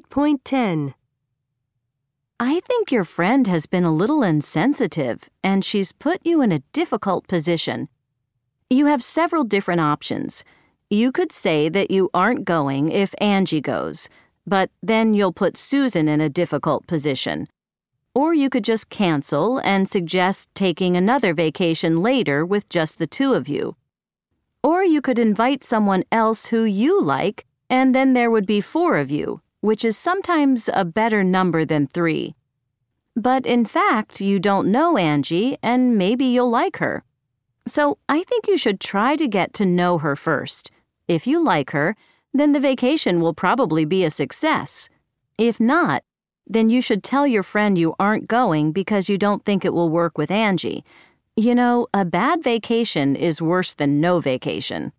Point 10. I think your friend has been a little insensitive, and she's put you in a difficult position. You have several different options. You could say that you aren't going if Angie goes, but then you'll put Susan in a difficult position. Or you could just cancel and suggest taking another vacation later with just the two of you. Or you could invite someone else who you like, and then there would be 4 of you, which is sometimes a better number than 3. But in fact, you don't know Angie, and maybe you'll like her. So I think you should try to get to know her first. If you like her, then the vacation will probably be a success. If not, then you should tell your friend you aren't going because you don't think it will work with Angie. You know, a bad vacation is worse than no vacation.